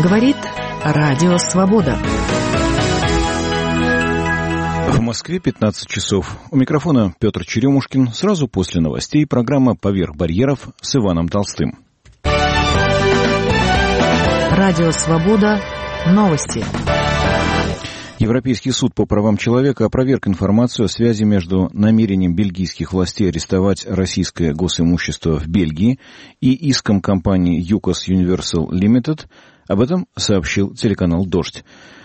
Говорит Радио Свобода. В Москве 15 часов. У микрофона Петр Черемушкин. Сразу после новостей программа «Поверх барьеров» с Иваном Толстым. Радио Свобода. Новости. Европейский суд по правам человека опроверг информацию о связи между намерением бельгийских властей арестовать российское госимущество в Бельгии и иском компании UCOS Universal Limited. Об этом сообщил телеканал «Дождь».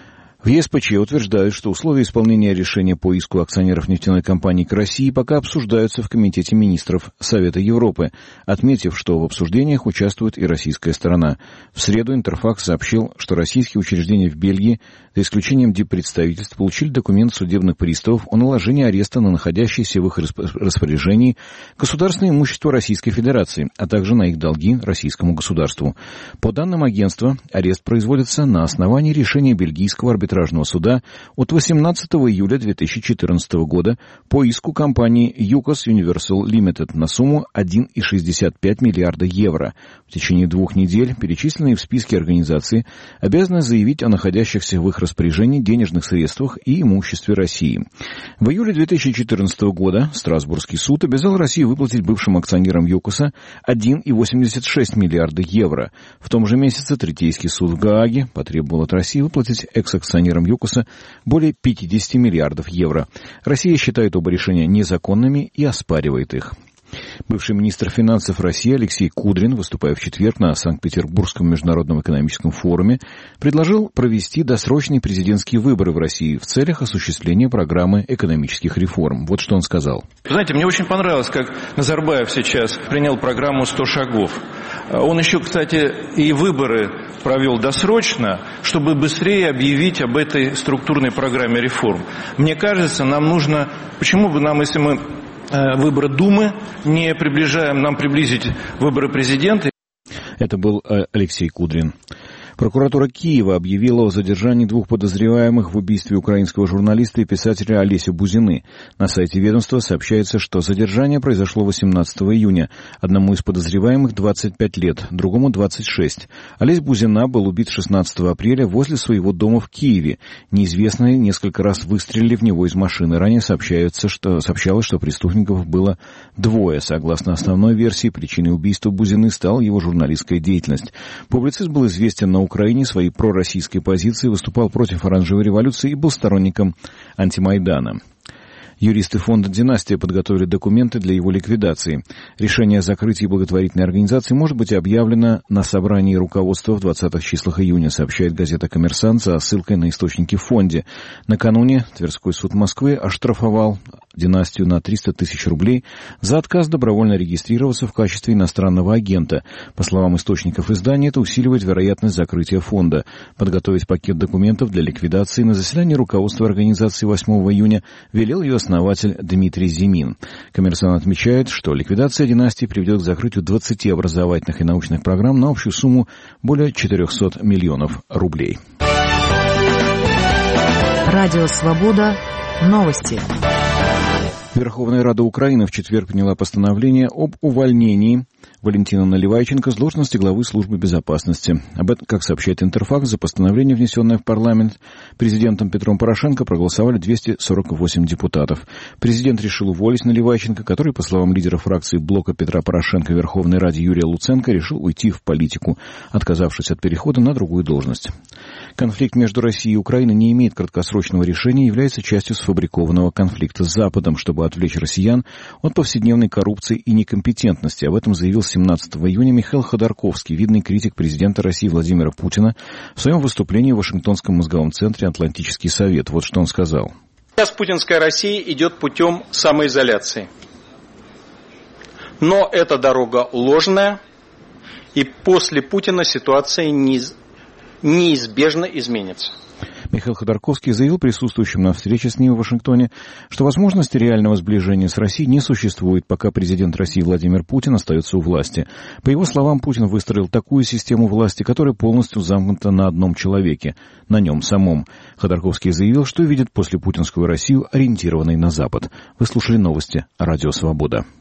В ЕСПЧ утверждают, что условия исполнения решения по иску акционеров нефтяной компании к России пока обсуждаются в Комитете министров Совета Европы, отметив, что в обсуждениях участвует и российская сторона. В среду Интерфакс сообщил, что российские учреждения в Бельгии, за исключением диппредставительств, получили документ судебных приставов о наложении ареста на находящееся в их распоряжении государственное имущество Российской Федерации, а также на их долги российскому государству. По данным агентства, арест производится на основании решения бельгийского арбитражного суда от 18 июля 2014 года по иску компании UCOS Universal Limited на сумму 1,65 миллиарда евро. В течение 2 недель перечисленные в списке организации обязаны заявить о находящихся в их распоряжении денежных средствах и имуществе России. В июле 2014 года Страсбургский суд обязал Россию выплатить бывшим акционерам ЮКОСа 1,86 миллиарда евро. В том же месяце Третейский суд в Гааге потребовал от России выплатить экс-акционерам ЮКОСа более 50 миллиардов евро. Россия считает оба решения незаконными и оспаривает их. Бывший министр финансов России Алексей Кудрин, выступая в четверг на Санкт-Петербургском международном экономическом форуме, предложил провести досрочные президентские выборы в России в целях осуществления программы экономических реформ. Вот что он сказал. Знаете, мне очень понравилось, как Назарбаев сейчас принял программу «100 шагов». Он еще, кстати, и выборы провел досрочно, чтобы быстрее объявить об этой структурной программе реформ. Мне кажется, нам нужно... Почему бы нам, если мы выборы Думы не приближаем, нам приблизить выборы президента? Это был Алексей Кудрин. Прокуратура Киева объявила о задержании 2 подозреваемых в убийстве украинского журналиста и писателя Олеся Бузины. На сайте ведомства сообщается, что задержание произошло 18 июня. Одному из подозреваемых 25 лет, другому 26. Олесь Бузина был убит 16 апреля возле своего дома в Киеве. Неизвестные несколько раз выстрелили в него из машины. Ранее сообщалось, что преступников было 2. Согласно основной версии, причиной убийства Бузины стала его журналистская деятельность. Публицист был известен на Украине своей пророссийской позиции, выступал против оранжевой революции и был сторонником антимайдана. Юристы фонда «Династия» подготовили документы для его ликвидации. Решение о закрытии благотворительной организации может быть объявлено на собрании руководства в 20-х числах июня, сообщает газета «Коммерсант» со ссылкой на источники в фонде. Накануне Тверской суд Москвы оштрафовал «Династию» на 300 тысяч рублей за отказ добровольно регистрироваться в качестве иностранного агента. По словам источников издания, это усиливает вероятность закрытия фонда. Подготовить пакет документов для ликвидации на заседании руководства организации 8 июня велел ее основатель Дмитрий Зимин. «Коммерсант» отмечает, что ликвидация «Династии» приведет к закрытию 20 образовательных и научных программ на общую сумму более 400 миллионов рублей. Радио «Свобода». Новости. Верховная Рада Украины в четверг приняла постановление об увольнении Валентина Наливайченко с должности главы службы безопасности. Об этом, как сообщает Интерфакс, за постановление, внесенное в парламент президентом Петром Порошенко, проголосовали 248 депутатов. Президент решил уволить Наливайченко, который, по словам лидера фракции блока Петра Порошенко в Верховной Раде Юрия Луценко, решил уйти в политику, отказавшись от перехода на другую должность. Конфликт между Россией и Украиной не имеет краткосрочного решения и является частью сфабрикованного конфликта с Западом, чтобы отвлечь россиян от повседневной коррупции и некомпетентности. Об этом заявил 17 июня Михаил Ходорковский, видный критик президента России Владимира Путина, в своем выступлении в Вашингтонском мозговом центре «Атлантический совет». Вот что он сказал. Сейчас путинская Россия идет путем самоизоляции. Но эта дорога ложная, и после Путина ситуация неизбежно изменится. Михаил Ходорковский заявил присутствующим на встрече с ним в Вашингтоне, что возможности реального сближения с Россией не существует, пока президент России Владимир Путин остается у власти. По его словам, Путин выстроил такую систему власти, которая полностью замкнута на одном человеке, на нем самом. Ходорковский заявил, что видит после путинскую Россию, ориентированной на Запад. Вы слушали новости «Радио Свобода».